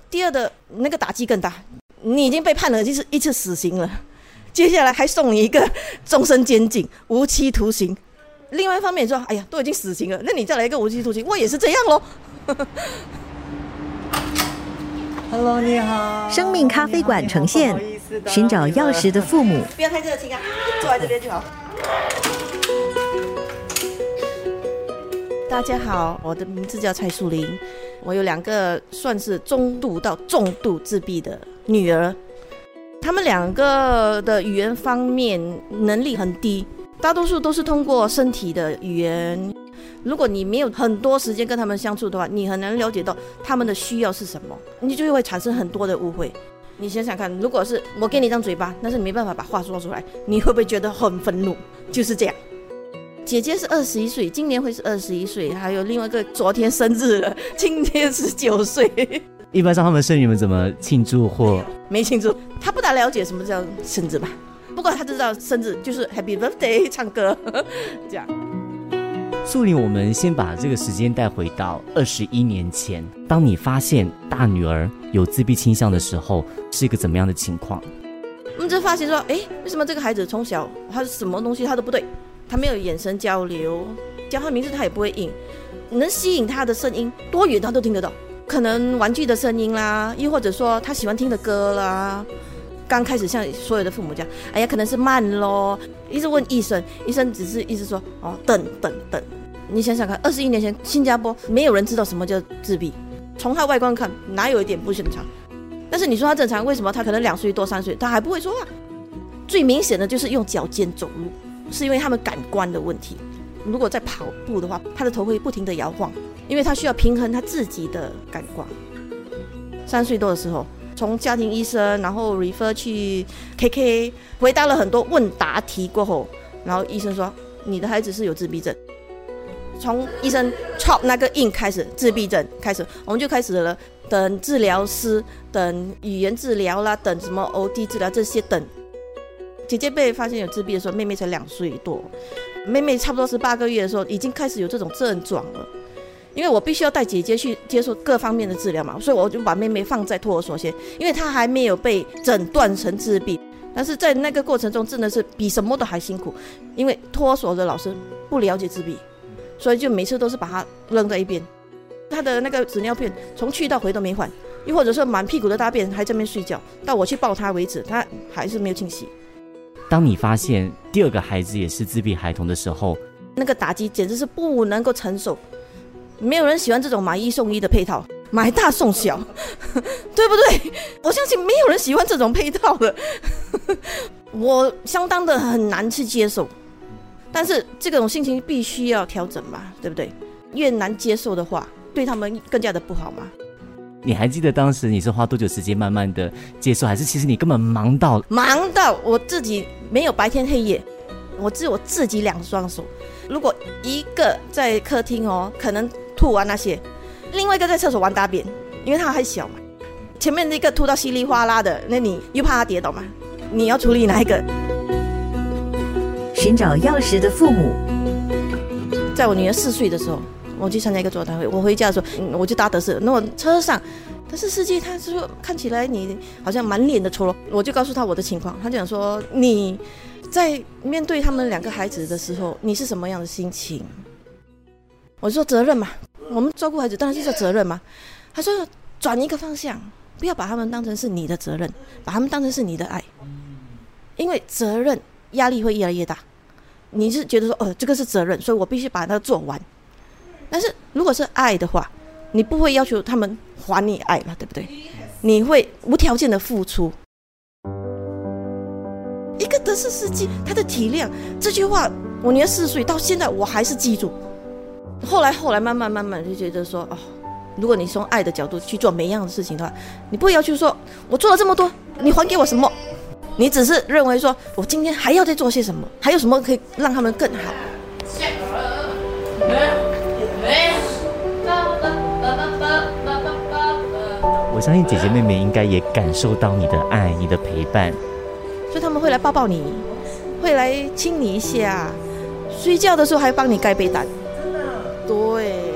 第二的那个打击更大，你已经被判了一次死刑了，接下来还送你一个终身监禁、无期徒刑。另外一方面说，哎呀，都已经死刑了，那你再来一个无期徒刑，我也是这样咯。 Hello， 你好。 生命咖啡馆呈现寻找钥匙的父母。 不要太热情啊，坐在这边就好。大家好，我的名字叫蔡淑玲，我有2个算是中度到重度自闭的女儿，她们2个的语言方面能力很低，大多数都是通过身体的语言。如果你没有很多时间跟他们相处的话，你很难了解到他们的需要是什么，你就会产生很多的误会。你想想看，如果是我给你一张嘴巴，但是你没办法把话说出来，你会不会觉得很愤怒？就是这样。姐姐是21岁，今年会是21岁，还有另外一个昨天生日了，今天19岁。 一般上他们生日你们怎么庆祝或？ 没庆祝，他不大了解什么叫生日吧，不过他知道生日就是 Happy Birthday 唱歌这样。 淑玲，我们先把这个时间带回到21年前，当你发现大女儿有自闭倾向的时候，是一个怎么样的情况？ 我们就发现说，为什么这个孩子从小他什么东西他都不对，他没有眼神交流，叫他名字他也不会应，能吸引他的声音多远他都听得到，可能玩具的声音啦，又或者说他喜欢听的歌啦。刚开始像所有的父母这样，哎呀可能是慢咯，一直问医生，医生只是一直说等。你想想看，21年前新加坡没有人知道什么叫自闭，从他外观看哪有一点不正常，但是你说他正常，为什么他可能2岁多3岁他还不会说话？最明显的就是用脚尖走路，是因为他们感官的问题。如果在跑步的话，他的头会不停地摇晃，因为他需要平衡他自己的感官。3岁多的时候，从家庭医生然后 refer 去 KK 回答了很多问答题过后，然后医生说你的孩子是有自闭症。从医生 chop 那个印开始，自闭症开始，我们就开始了等治疗师，等语言治疗啦，等什么 OD 治疗这些等。姐姐被发现有自闭的时候，妹妹才2岁多，妹妹差不多18个月的时候已经开始有这种症状了。因为我必须要带姐姐去接受各方面的治疗嘛，所以我就把妹妹放在托儿所先，因为她还没有被诊断成自闭。但是在那个过程中真的是比什么都还辛苦，因为托儿所的老师不了解自闭，所以就每次都是把他扔在一边。他的那个纸尿片从去到回都没换，又或者说满屁股的大便还在那边睡觉，到我去抱他为止，他还是没有清洗。 当你发现第2个孩子也是自闭孩童的时候， 那个打击简直是不能够承受。没有人喜欢这种买1送1的配套，买大送小对不对？我相信没有人喜欢这种配套的我相当的很难去接受，但是这种心情必须要调整嘛，对不对？越难接受的话，对他们更加的不好嘛。 你还记得当时你是花多久时间慢慢的接受，还是其实你根本忙到我自己没有白天黑夜，我只有我自己2双手。如果一个在客厅可能吐完那些，另外一个在厕所玩大便，因为他还小嘛，前面那个吐到稀里哗啦的，那你又怕他跌倒嘛，你要处理哪一个？ 寻找钥匙的父母。 在我女儿4岁的时候，我去参加一个座谈会，我回家的时候，我就搭德士，那我车上，但是司机他说看起来你好像满脸的愁容，我就告诉他我的情况，他就讲说你在面对他们2个孩子的时候，你是什么样的心情？我说责任嘛，我们照顾孩子当然是叫责任嘛。他说转一个方向，不要把他们当成是你的责任，把他们当成是你的爱，因为责任压力会越来越大。你是觉得说这个是责任，所以我必须把它做完。但是如果是爱的话，你不会要求他们还你爱嘛，对不对？你会无条件的付出。一个德士司机他的体谅，这句话我女儿4岁到现在我还是记住。后来慢慢就觉得说如果你从爱的角度去做每一样的事情的话，你不会要求说我做了这么多你还给我什么，你只是认为说我今天还要再做些什么，还有什么可以让他们更好。 我相信姐姐妹妹应该也感受到你的爱，你的陪伴， 所以他们会来抱抱你，会来亲你一下，睡觉的时候还帮你盖被单。对。